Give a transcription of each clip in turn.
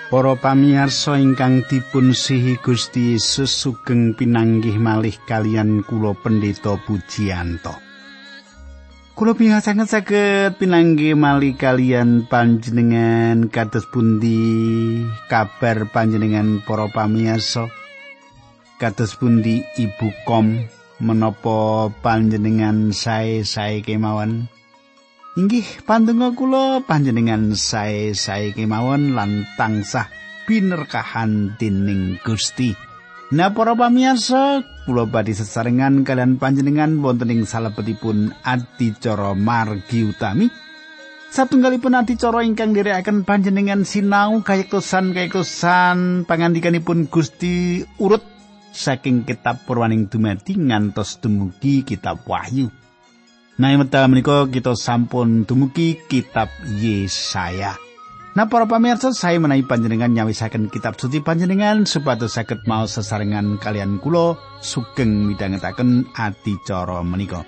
Para pamirsa ingkang dipun sihi Gusti Yesus sugeng pinanggih malih kaliyan kula Pendeta Pujiyanto. Kula pingasanget saged pinanggih malih kaliyan panjenengan kados pundi kabar panjenengan para pamirsa. Kados pundi Ibu Kom menapa panjenengan sae-sae kemawon. Inggih pandonga kula panjenengan sae-sae kemawon lan tansah binerkahan dening Gusti. Nah para pamirsa, kula badhe sesarengan kalian panjenengan wonten ing salebetipun adicara margi utami. Satunggalipun adicara ingkang nderekaken panjenengan sinau kayektosan pangandikanipun Gusti urut saking kitab Purwaning Dumadi ngantos dumugi kitab Wahyu. Nah, wekdal menika kita sampun dumugi kitab Yesaya. Nah, para pamirsa, saya menawi panjenengan nyawisaken kitab suci panjenengan supados saged maos sesarengan kalian kula sugeng midhangetaken adicara menika.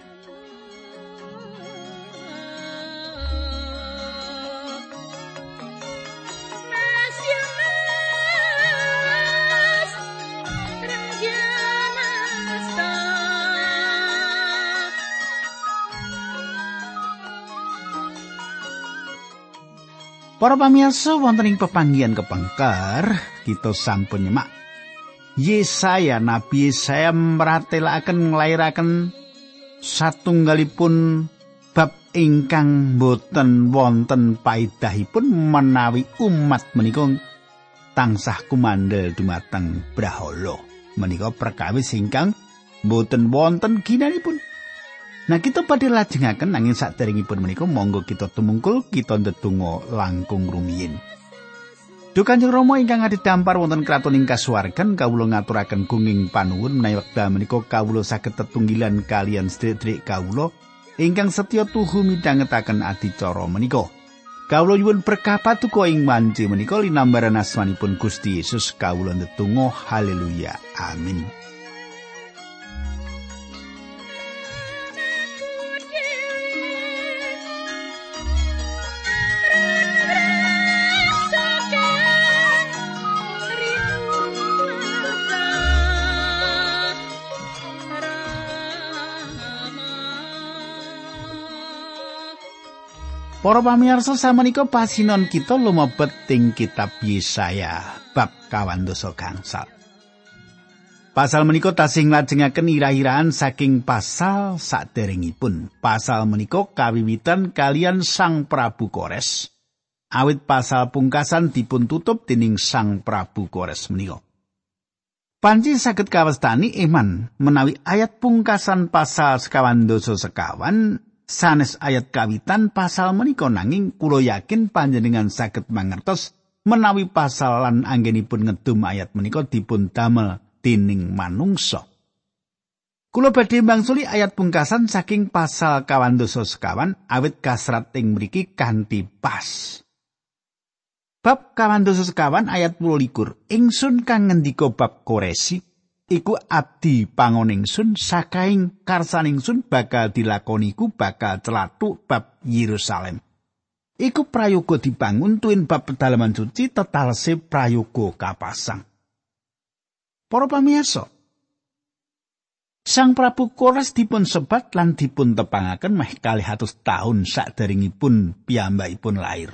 Para pamirsa wonten ing pepanggihan kepengker kita sampun nyemak Yesaya Nabi Yesaya mratelaken nglairaken satunggalipun bab ingkang boten wonten paedahipun menawi umat menika tansah kumandhel dumateng Brahala. Menika perkawis ingkang boten wonten ginanipun. Nah kita badhe lajengaken nanging saderengipun menika monggo kita tumungkul kita ndedonga langkung rumiyin. Duh Kanjeng Rama ingkang adhedhampar wonten kraton ing kasuwargan kawula ngaturaken gunging panuwun menawi wekdal menika kawula saged tetunggilan kaliyan sedherek kawula ingkang setya tuhu midhangetaken adicara menika. Kawula nyuwun berkah paduka ing wanci menika linambaran asmanipun Gusti Yesus kawula ndedonga haleluya amin. Para pamirsa samenika pasinon kita lumebet ing kitab Yesaya bab 20 gangsal. Pasal menika tasih nglajengaken irah-irahan saking pasal saderengipun. Pasal menika kawiwitan kalian Sang Prabu Kores. Awit pasal pungkasan dipun tutup dening Sang Prabu Kores menika. Panci saged kawestani iman menawi ayat pungkasan pasal 22 sanes ayat kawitan pasal menika nanging kula yakin panjenengan saged mangertos menawi pasal lan anggenipun ngedum ayat menika dipun damel dening manungsa. Kula badhe mangsuli ayat pungkasan saking pasal 22 awit kasrat ing mriki kanthi pas. Bab 22 ayat 22 ingsun kang ngendika bab Koresi iku abdi pangoningsun sakaing karsaningsun bakal dilakoniku bakal celathu bab Yerusalem. Iku prayoga dibangun tuwin bab pedalaman suci tetalese prayoga kapasang. Para pamirsa, Sang Prabu Kores dipun sebat lan dipun tepangaken meh 200 taun saderengipun piyambakipun lair.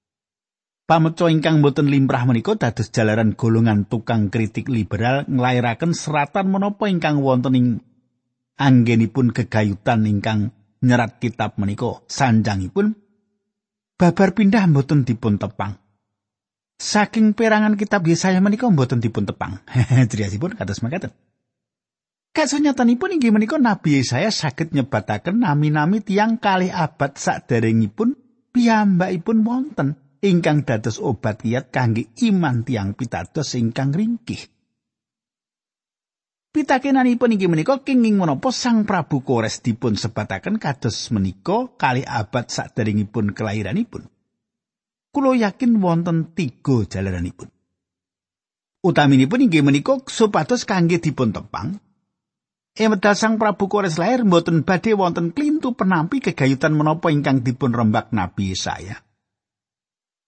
Pameca ingkang boten limrah menika dados jalaran golongan tukang kritik liberal nglairaken seratan menapa ingkang wonten ing anggenipun gegayutan ingkang nyerat kitab menika. Sanjangipun babar pindah boten dipun tepang. Saking perangan kitab Yesaya menika boten dipun tepang. Criyosipun kados makaten. Kasunyatanipun inggih menika Nabi Yesaya saged nyebataken nami-nami tiyang kalih abad saderengipun piyambakipun wonten ingkang dados obat kiyat kangge iman tiyang pitados ingkang ringkih. Pitakenanipun inggih menika kenging menapa Sang Prabu Kores dipun sebataken kados menika kalih abad saderengipun kelahiranipun. Kula yakin wonten 3 jalaranipun. Utaminipun inggih menika supados kangge dipun tepang. Wedal Sang Prabu Kores lair mboten badhe wonten klintu penampi gegayutan menapa ingkang dipun rembak Nabi Yesaya.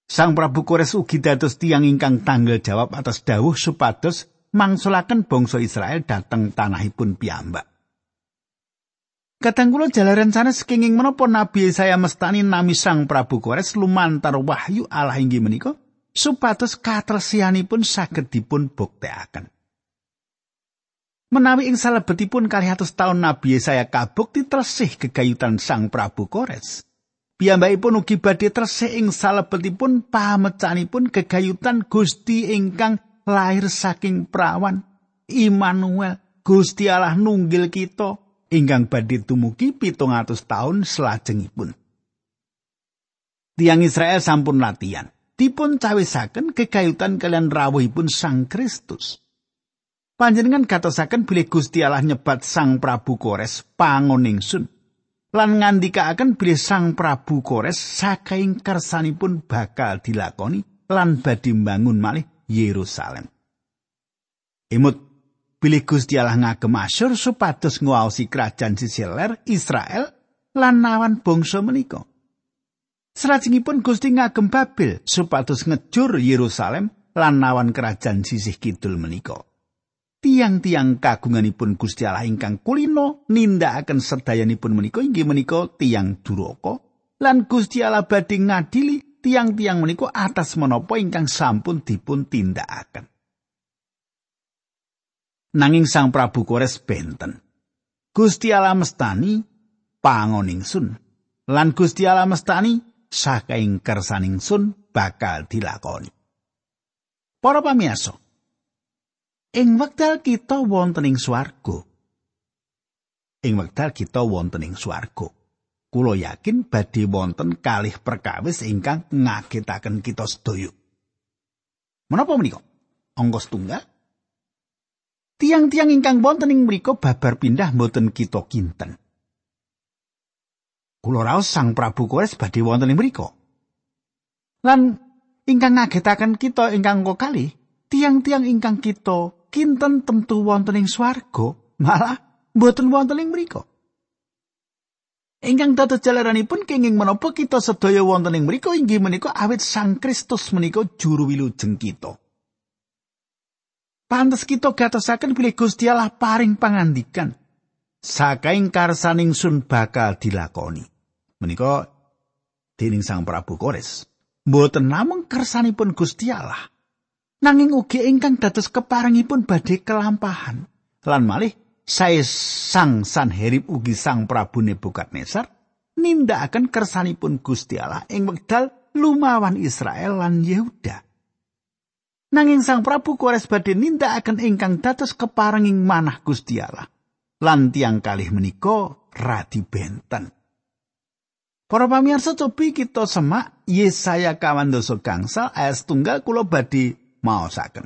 Sang Prabu Kores ugi dados tiyang ingkang tanggel jawab atas dawuh supados mangsulaken bangsa Israel dhateng tanahipun piyambak. Kadang kula jalaran sanes kenging menapa Nabi Yesaya mestani nami Sang Prabu Kores lumantar wahyu Allah inggih menika supados katresianipun saged dipun buktekaken. Menawi ing salebetipun 200 taun Nabi Yesaya kabukti tresih gegayutan Sang Prabu Kores, piyambakipun ugi badhe tresih ing salebetipun pamecanipun gegayutan Gusti ingkang lair saking prawan Immanuel, Gusti Allah nunggil kita ingkang badhe tumugi 700 taun salajengipun. Tiyang Israel sampun latihan, dipun cawisaken gegayutan kalian rawuhipun Sang Kristus. Panjenengan gatosaken bilih Gusti Allah nyebat Sang Prabu Kores pangoningsun lan ngandikaaken bilih Sang Prabu Kores saking kersanipun bakal dilakoni lan badhe mbangun malih Yerusalem. Imut bilih Gusti Allah ngagem Asyur supados nguwaosi kerajaan sisih ler Israel lan nawan bangsa menika. Salajengipun Gusti ngagem Babel supados ngejur Yerusalem lan nawan kerajaan sisih kidul menika. Tiang-tiang kagunganipun Gusti Allah ingkang kulino nindakaken sedayanipun menika inggih menika tiang duraka lan Gusti Allah badhe ngadili tiang-tiang menika atas menapa ingkang sampun dipun tindakaken. Nanging Sang Prabu Kores benten. Gusti Allah mestani pangoningsun lan Gusti Allah mestani saking kersaningsun bakal dilakoni. Para pamirsa, ing wekdal kita wonten ing swarga. Kula yakin badhe wonten kalih perkawis ingkang ngagetaken kita sedaya. Menapa menika? Angka setunggal. Tiang-tiang ingkang wonten ing mriku babar pindah mboten kita kinten. Kula raos Sang Prabu Kores badhe wonten ing mriku. Lan ingkang ngagetaken kita ingkang kalih, tiang-tiang ingkang kita kinten tentu wonten ing swarga, malah mboten wonten ing mriku. Ingkang dados jalaranipun kenging menapa kita sedaya wonten ing mriku inggih menika awit Sang Kristus menika juru wilujeng kita. Pantes kita gatosaken bilih Gusti Allah paring pangandikan saking karsaningsun bakal dilakoni. Menika dening Sang Prabu Kores. Mboten namung kersanipun Gusti Allah, nanging ugi ingkang dados keparengipun badhe kelampahan. Lan malih sae Sang Sanherib ugi Sang Prabu Nebukadnezar nindakaken kersanipun Gusti Allah ing wekdal lumawan Israel lan Yehuda. Nanging Sang Prabu Kores badhe nindakaken ingkang dados keparenging manah Gusti Allah. Lan tiyang kalih menika radi benten. Para pamirsa cobi kita semak Yesaya 29 ayat 1 kula badhe maosaken.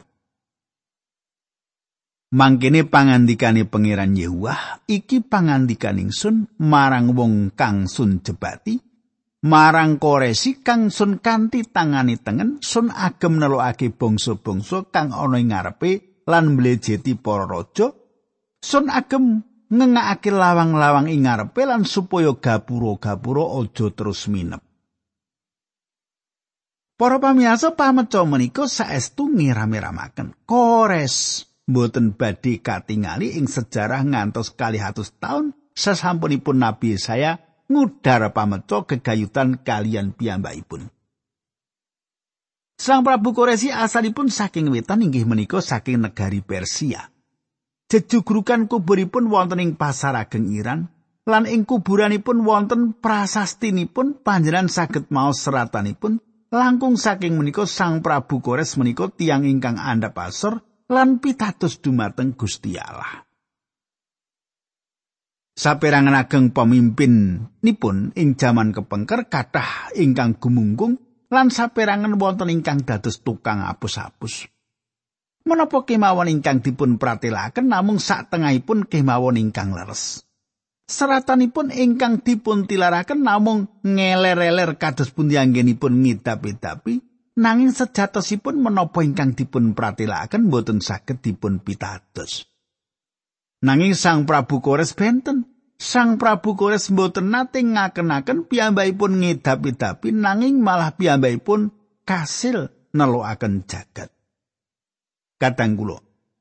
Mangkene pangandikane Pangeran Yehuwah iki pangandikan ingsun marang wong kang sun jebati, marang Koresi kang sun kanthi tangane tengen sun agem nelokake bangsa-bangsa kang ana ing ngarepe lan mlejeti para raja, sun agem ngengakake lawang-lawang ing ngarepe lan supaya gapura-gapura aja terus minep. Para pamirsa pameca menika saestu ngiram-iramaken Kores mboten badhe katingali ing sejarah ngantos 200 taun sasampunipun Nabi Yesaya ngudar pameca gegayutan kalian piyambakipun. Sang Prabu Koresi asalipun saking wetan inggih menika saking negari Persia. Jejugrukan kuburipun wonten ing pasar ageng Iran lan ing kuburanipun wonten prasastinipun panjenengan saged maos seratanipun langkung saking menika Sang Prabu Kores menika tiyang ingkang andhap asor lan pitados dumateng Gusti Allah. Saperangan ageng pemimpinipun ing jaman kepengker kathah ingkang gumunggung lan saperangan wonten ingkang dados tukang apus-apus. Menapa kemawon ingkang dipun pratelaken namung satengahipun kemawon ingkang leres. Seratanipun ingkang dipun tilaraken namung ngeler-eler kados pundi anggenipun ngidap-idapi, nanging sejatosipun menapa ingkang dipun pratelaken boten saged dipun pitados. Nanging Sang Prabu Kores benten. Sang Prabu Kores mboten nate ngakenaken piyambakipun ngidap-idapi nanging malah piyambakipun kasil nelukaken jagat. Kadang kula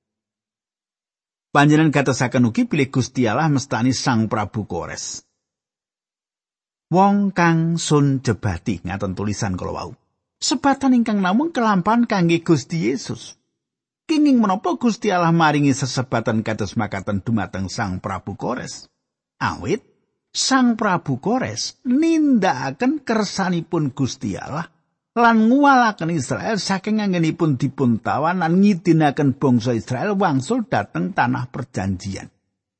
panjenengan gatosaken ugi bilih Gusti Allah mestani Sang Prabu Kores. Wong kang sun jebati, ngaten tulisan kala wau. Sebatan ingkang namung kelampahan kangge Gusti Yesus. Kenging menapa Gusti Allah maringi sesebatan kados makaten dumateng Sang Prabu Kores? Awit Sang Prabu Kores nindakaken kersanipun Gusti Allah lan nguwalaken Israel saking anggenipun dipuntawan lan ngidinaken bangsa Israel wangsul dhateng tanah perjanjian.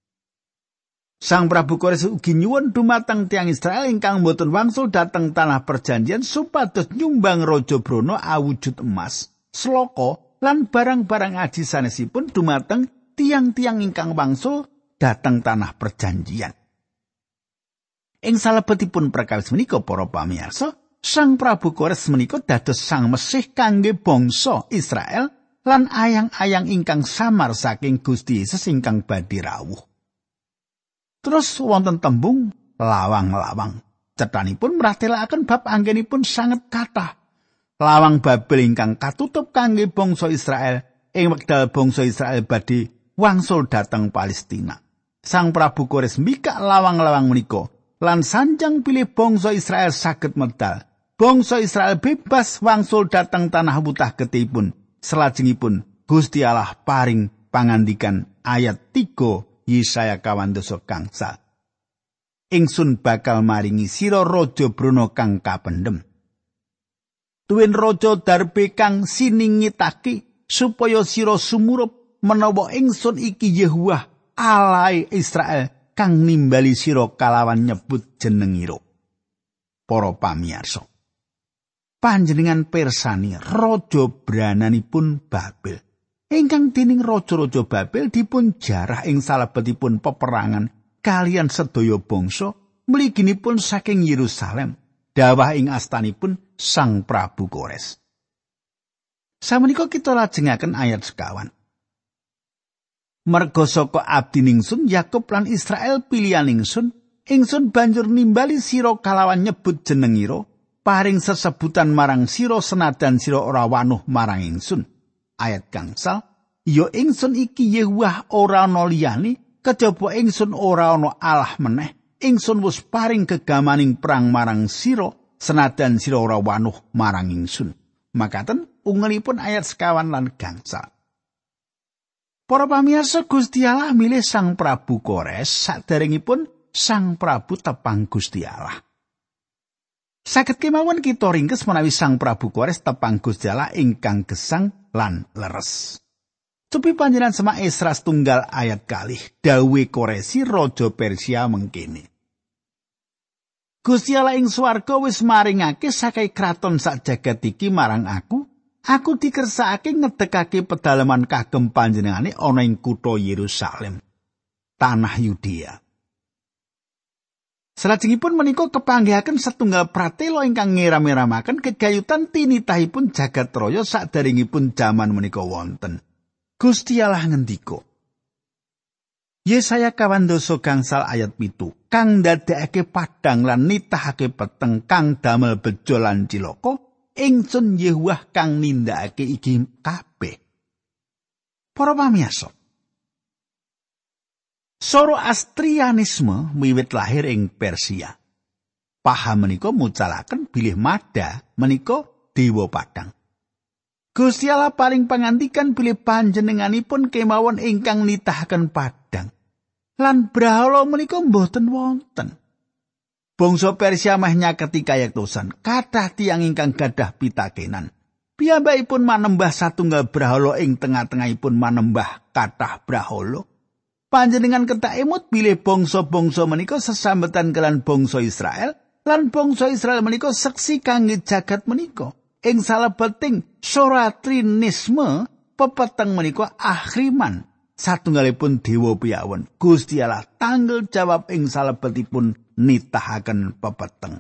Sang Prabu Kores ugi nyuwun dumateng tiyang Israel ingkang boten wangsul dhateng tanah perjanjian supados nyumbang raja brana awujud emas, sloka lan barang-barang aji sanesipun dumateng tiang-tiang ingkang wangsul dhateng tanah perjanjian. Ing salebetipun perkawis menika para pamirsa, Sang Prabu Kores menika dados sang Mesih kangge bangsa Israel lan ayang-ayang ingkang samar saking Gusti Yesus ingkang badhe rawuh. Terus wonten tembung lawang-lawang. Cethanipun mratelaken bab anggenipun sanget kathah. Lawang Babel ingkang katutup kangge bangsa Israel ing wekdal bangsa Israel badhe wangsul dhateng Palestina. Sang Prabu Kores mbikak lawang-lawang menika lan sanjang pilih bangsa Israel saged medal. Bangsa Israel bebas wangsul dhateng tanah wutah getihipun. Salajengipun Gusti Allah paring pangandikan ayat 3 Yesaya 12 gangsal. Ingsun bakal maringi sira raja brana kang kapendhem. Tuwin raja darbe kang siningitake supaya sira sumurup menawa ingsun iki Yehuwah Allah Israel kang nimbali sira kalawan nyebut jenengira. Para pamirsa, panjenengan pirsani raja brananipun Babel ingkang dening raja-raja Babel dipun jarah ing salebetipun peperangan kalian sedaya bangsa mliginipun saking Yerusalem dawah ing astanipun Sang Prabu Kores. Samenika kita lajengaken ayat sekawan. Merga saka abdi ningsun Yakub lan Israel pilihan ingsun banjur nimbali sira kalawan nyebut jenengira, paring sesebutan marang sira senajan sira ora wanuh marang ingsun. Ayat gangsal, ya ingsun iki Yehuwah ora ana liyane, kejaba ingsun ora ana Allah meneh. Ingsun wis paring gegamaning perang marang sira senajan sira ora wanuh marang ingsun. Makaten ungelipun ayat sekawan lan gangsal. Para pamirsa, Gusti Allah milih Sang Prabu Kores saderengipun Sang Prabu tepang Gusti Allah. Saged kemawon kita ringkes menawi Sang Prabu Kores tepang Gusti Allah ingkang gesang lan leres. Cupi panjenengan semak Esra 1 ayat 2, dawuhe Koresi raja Persia mengkene. Gusti Allah ing swarga wis maringake sakai kraton sak jagat iki marang aku. Aku dikersakake ngedekake pedalaman kagem panjenengane ana ing kutha Yerusalem, tanah Yudea. Salajengipun menika kepanggihaken setunggal pratela ingkang ngeram-eramaken kegayutan tinitahipun jagat raya saderengipun jaman menika wonten. Gusti Allah ngendika. Yesaya 12 gangsal ayat 7. Kang ndadekake padang lan nitahake peteng kang damel bejo lan cilaka. Ingsun Yehuwah kang nindakake iki kabeh. Para pamirsa, Zoroastrianisme wiwit lahir ing Persia. Paham menika mucalaken bilih Mada menika dewa padang. Gusti Allah paling pangandikan bilih panjenenganipun kemawon ingkang nitahaken padang. Lan brahala menika mboten wonten. Bangsa Persia meh nyaketi kayektosan, kathah tiyang ingkang gadah pitakenan. Piyambakipun manembah satunggal brahala ing tengah-tengahipun manembah kathah brahala. Panjenengan ketak emut bilih bangsa-bangsa menika sesambetan kelan bangsa Israel, lan bangsa Israel menika seksi kangge jagat menika. Ing salebeting Zoroastrianisme pepeteng menika Ahriman, satunggalipun dewa piyawon. Gusti Allah tanggel jawab ing salebetipun nitahaken pepeteng.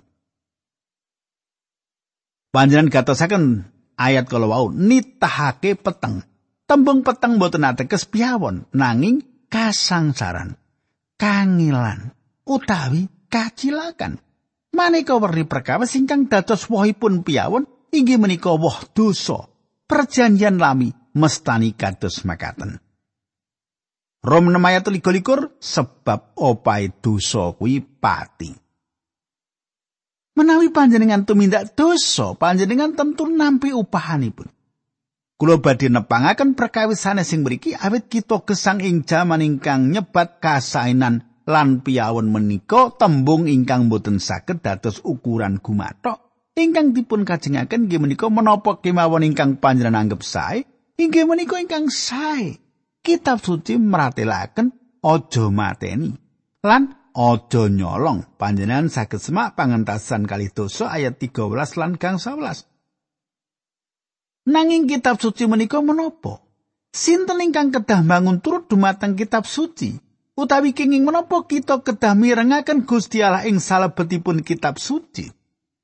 Panjenengan gatosaken ayat kala wau nitahake peteng. Tembung peteng boten ateges piyawon nanging kasangsaran, kangilan utawi kacilakan. Maneka werni perkawis ingkang dados wohipun piyawon inggih menika woh dosa. Perjanjian lami mestani kados makaten. Rom 6 ayat 23 sebab opahe dosa kuwi pati. Menawi panjenengan tumindak dosa, panjenengan tentu nampi upahanipun. Kula badhe nepangaken perkawisane sing mriki awit kita gesang ing jaman ingkang nyebat kasainan lan piyawon menika tembung ingkang boten saged dados ukuran gumathok. Ingkang dipun kajengaken inggih menika menapa kemawon ingkang panjenengan anggap sae, inggih menika ingkang sae. Kitab suci maratelaken aja mateni lan aja nyolong. Panjenengan saged semak pangentasan kalih dosa ayat 13 lan gang 11. Nanging kitab suci menika menapa? Sinten ingkang kedah bangun turut dumateng kitab suci? Utawi kenging menapa kita kedah mirengaken Gusti Allah ing salebetipun kitab suci?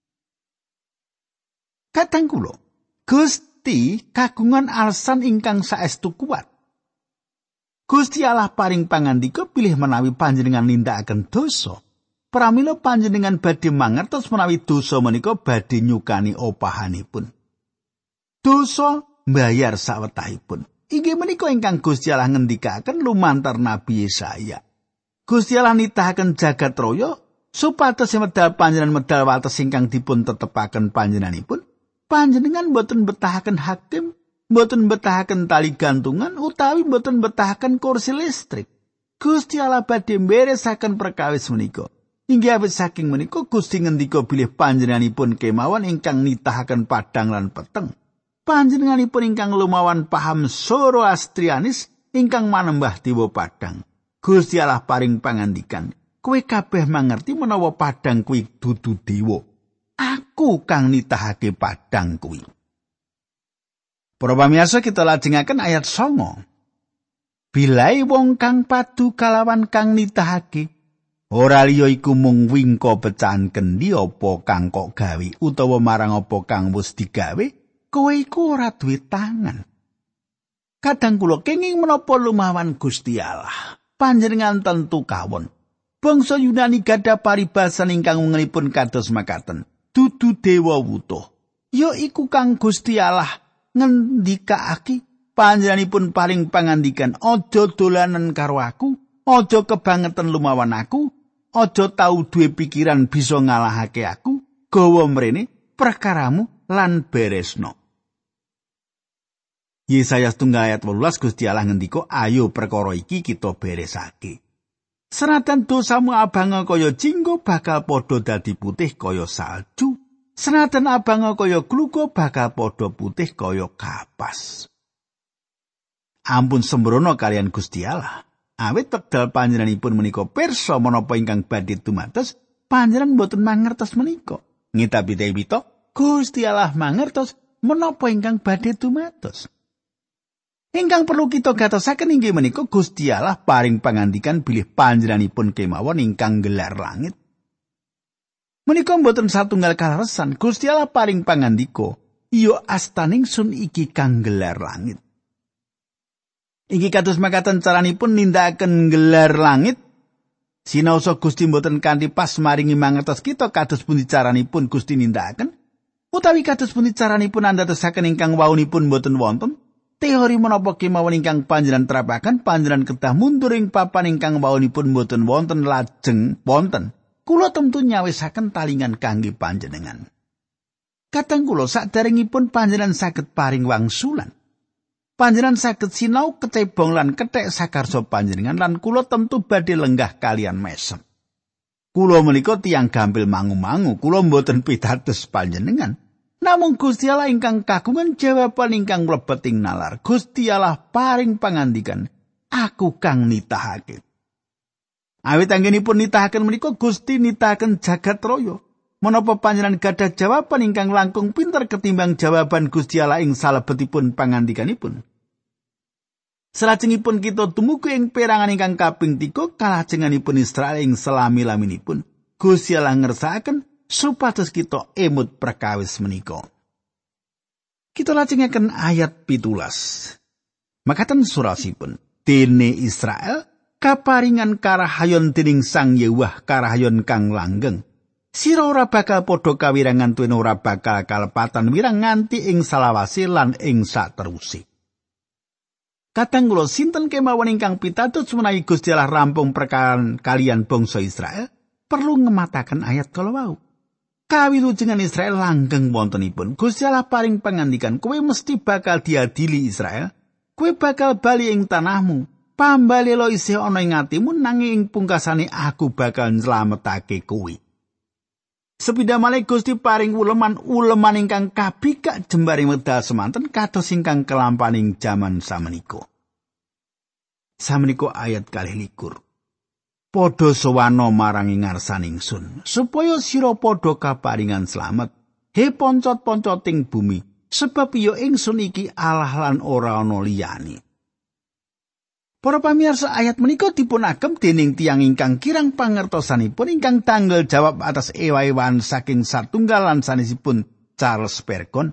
Kadang kula, Gusti kagungan alasan ingkang saestu kuat. Gusti Allah paring pangandika pilih menawi panjenengan nindakaken dosa. Pramila panjenengan badhe mangertos menawi dosa menika badhe nyukani opahanipun. Dosa mbayar sawetahipun. Inggih menika ingkang Gusti Allah ngendikaken lumantar Nabi Yesaya. Gusti Allah nitahaken jagat raya supados medal panjenengan medal wates ingkang dipun tetepaken panjenenganipun. Panjenengan boten betahaken hakim, boten betahaken tali gantungan, utawi boten betahaken kursi listrik. Gusti Allah badhe mberesaken perkawis menika. Inggih awit saking menika Gusti ngendika bilih panjenenganipun kemawon ingkang nitahaken padang lan peteng. Panjenenganipun ingkang lumawan paham Zoroastrianis ingkang manembah dewa padang. Gusti Allah paring pangandikan, kowe kabeh mangerti menawa padang kuwi dudu dewa. Aku kang nitahake padang kuwi. Para pamirsa kita lajengaken ayat 9. Bilai wong kang padu kalawan kang nitahake, ora liya iku mung wingko pecahan kendi apa kang kok gawe utawa marang apa kang wis digawe, kowe iku ora duwe tangan. Kadang kula kenging menapa lumawan Gusti Allah, panjenengan tentu kawon. Bangsa Yunani gadah paribasan ingkang wengenipun kados makaten. Dudu dewa wutuh, ya iku kang Gusti Allah ngendikake panjenenganipun paring pangandikan, aja dolanan karo aku, aja kebangetan lumawan aku, aja tau duwe pikiran bisa ngalahake aku, gawa mrene perkaramu lan beresno. Yesaya 1 ayat 18 Gusti Allah ngendika, ayo perkara iki kita beresake. Senatan dosamu abang kaya jinggo bakal padha dadi putih kaya salju. Senatan abang kaya kluko bakal padha putih kaya kapas. Ampun sembrono kalian Gusti Allah. Awit wekdal panjenenganipun menika pirsa menapa ingkang badhe tumatos, panjenengan boten mangertos menika. Ngita-bita Gusti Allah mangertos menapa ingkang badhe tumatos. Ingkang perlu kita gatosaken inggih menika Gusti Allah paring pangandikan bilih panjenenganipun kemawon ingkang nggelar langit. Menika mboten satunggal kaleresan, Gusti Allah paring pangandika, "Ya astaningsun iki kang nggelar langit." Iki kados makaten caranipun nindakaken nggelar langit. Sinaosa Gusti mboten kanthi pas maringi mangertos kita kados pundi caranipun Gusti nindakaken, utawi kados pundi caranipun andadosaken ingkang wawunipun mboten wonten. Teori menapa kemawon ingkang panjenengan terapaken, panjenengan kedah mundur ing papan ingkang wawunipun boten wonten lajeng wonten. Kula tentu nyawisaken talingan kangge panjenengan. Kadang kula saderengipun panjenengan saged paring wangsulan. Panjenengan saged sinau kecebong lan kethek sakarsa panjenengan lan kula tentu badhe lenggah kalian mesem. Kula menika tiyang gampil mangu-mangu, kula mboten pitados panjenengan. Namung Gusti Allah ingkang kagungan jawaban ingkang mlebet ing nalar. Gusti Allah paring pangandikan, aku kang nitahake. Awit anggenipun nitahaken menika Gusti nitahaken jagat raya. Menapa panjenengan gadah jawaban ingkang langkung pinter ketimbang jawaban Gusti Allah ing salebetipun pangandikanipun. Salajengipun kita dumugi ing perangan ingkang kaping 3 kalajenganipun Israel ing selami-laminipun. Gusti Allah ngersakaken supados kita emut perkawis menika. Kita lajengaken ayat 17. Makaten surasipun, dene Israel kaparingan karahayon dening Sang Yewah karahayon kang langgeng. Sira ora bakal padha kawirangan tuwin ora bakal kalepatan wirang nganti ing salawase lan ing sateruse. Kadang kula sinten kemawon ingkang pitados menawi Gusti Allah rampung perkawis kalian bangsa Israel perlu ngemataken ayat kala wau. Kawilujengan Israel langgeng wontenipun. Gusti Allah paring pangandikan, kowe mesti bakal diadili Israel. Kowe bakal bali ing tanahmu. Pambalela isih ana ing atimu nanging ing pungkasane aku bakal nylametake kowe. Sepida malih Gusti paring uleman ingkang kabikak jembaring wedal semanten kados ingkang kelampaning jaman samenika. Samenika ayat 21. Padha sowana marang ngarsaning ingsun supaya sira padha kaparingan slamet. He poncot-poncoting bumi, sebab ya ingsun iki Allah lan ora ana liyane. Para pamirsa, ayat menika dipun agem dening tiyang ingkang kirang pangertosanipun ingkang tanggal jawab atas ewa-ewan saking satunggalan sanesipun Charles Spurgeon.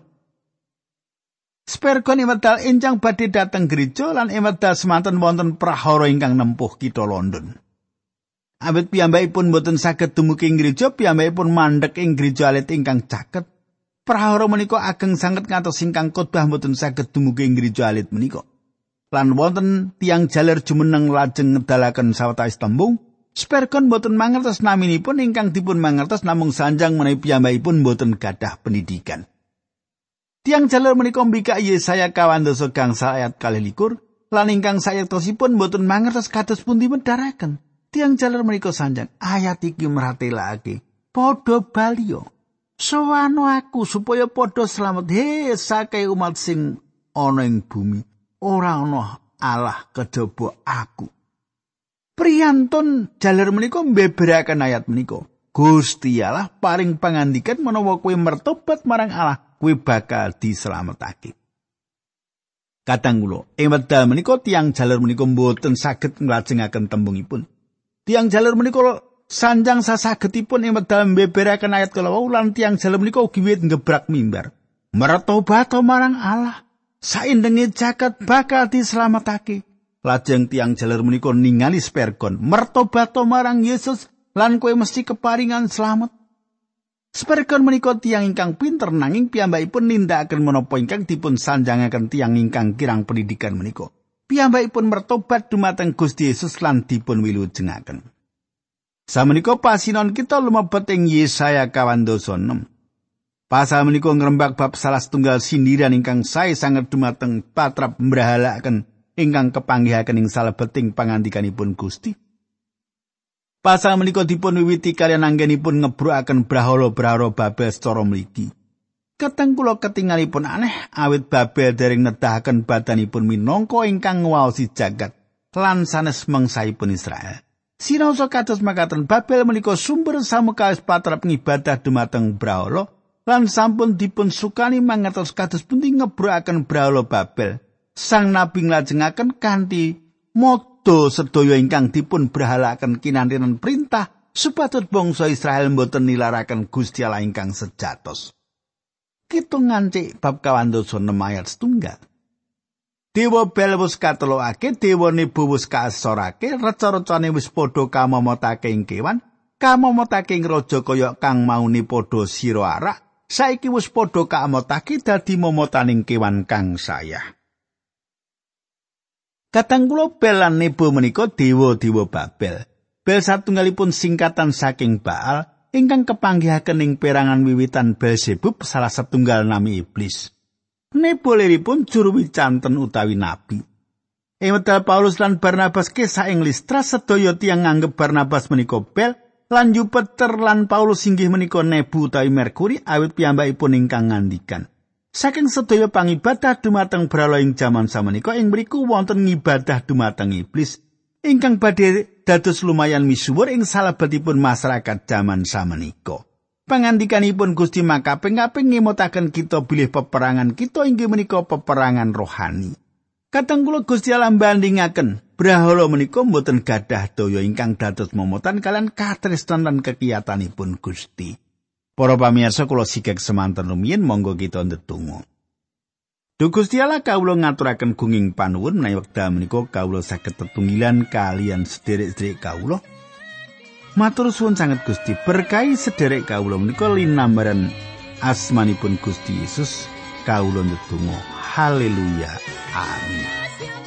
Spurgeon emedal enjang badhe dhateng gereja lan emedal semanten wonten prahara ingkang nempuh kitha London. Awit piyambakipun boten saged dumugi ing gereja, piyambakipun mandheg ing gereja alit ingkang caket. Prahara menika ageng sanget ngantos ingkang khotbah boten saged dumugi ing gereja alit menika. Lan wonten tiyang jaler jumeneng lajeng ngedalaken sawetawis tembung, Spurgeon boten mangertos naminipun ingkang dipun mangertos namung sanjang menawi piyambakipun boten gadah pendidikan. Tiyang jaler menika mbikak Yesaya 12 gangsal ayat 21 lan ingkang sayektasipun boten mangertos kados pundi medharaken. Tiyang jaler menika sanjang ayat iki meratelake padha baliya. Sowano aku supaya padha slamet sake umat sing ana ing bumi. Ora ana Allah kejaba aku. Priyantun jaler menika mbeberaken ayat menika. Gusti Allah paring pangandikan menawa kowe mertobat marang Allah, kowe bakal dislametake. Kadang kula ing wekdal menika tiyang jaler menika mboten saged nglajengaken tembungipun. Tiyang jaler menika sanjang sasagetipun ing wekdal mbeberaken ayat kala wau lan tiyang jaler menika ugi wiwit ngebrak mimbar. Mertobat marang Allah, saindenge jagat bakal dislametake. Lajeng tiyang jaler menika ningali Spurgeon, mertobat marang Yesus lan kowe mesti keparingan slamet. Spurgeon menika tiyang ingkang pinter nanging piyambakipun nindakaken menapa ingkang dipun sanjangaken tiyang ingkang kirang pendidikan menika. Piyambakipun mertobat dumateng Gusti Yesus lan dipun wilujengaken. Samenika pasinon kita lumebet ing Yesaya 26. Pasal menika ngrembak bab salah setunggal sindiran ingkang sae sanget dumateng patrap mbrahalaken ingkang kepanggihaken ing salebeting pangandikanipun Gusti. Pasal menika dipun wiwiti kaliyan anggenipun ngebrokaken brahala-brahala Babel secara mligi. Kateng kula ketingalipun aneh awit Babel dereng nedahaken badanipun minangka ingkang nguwaosi jagat lan sanes mangsaipun Israel. Sinaosa kados makaten Babel menika sumber samukawis patrap ngibadah dumateng brahala lan sampun dipun sukani mangertos kados pundi ngebrokaken brahala Babel. Sang nabi nglajengaken kanthi modo sedaya ingkang dipun brahalaken kinantenan perintah supados bangsa Israel mboten nilaraken Gusti Allah ingkang sejatos. Kita ngancik bab 26 ayat 1. Dewa Bel wis katelokake, dewa Nebo wis kaasorake, reca-recane wis padha kamomotake ing kewan, kamomotake ing raja kaya kang maune padha sira arak, saiki wis padha kamotake dadi momotaning kewan kang sayah. Kadang kula Bel lan Nebo menika dewa-dewa Babel. Bel satunggalipun singkatan saking Baal ingkang kepanggihaken ing perangan wiwitan Beelzebub salah setunggal nami iblis. Nebo liripun juru wicanten utawi nabi. Ing wekdal Paulus lan Barnabas kesah ing Listra sedaya tiyang nganggep Barnabas menika Bel lan Jupiter lan Paulus inggih menika Nebu utawi Merkuri awit piyambakipun ingkang ngandikan. Saking sedaya pangibadah dumateng brahala ing jaman samenika ing mriku wonten ngibadah dumateng iblis ingkang badhe dados lumayan misuwur ing salebetipun masyarakat jaman samenika. Pangandikanipun Gusti makaping-kaping ngemutaken kita bilih peperangan kita inggih menika peperangan rohani. Kadang kula Gusti Allah bandingaken brahala menika mboten gadah daya ingkang dados momotan kalian katresnan lan kekiyatanipun Gusti. Para pamirsa kula sikek semanten rumiyin monggo kita ndedonga. Duh Gusti Allah kawula ngaturaken gunging panuwun menawi wekdal menika kawula saged tetunggilan kalian sederek-sederek kawula. Matur suwun sanget Gusti, berkahi sederek kawula menika linambaran asmanipun Gusti Yesus kawula ndedonga. Haleluya. Amin.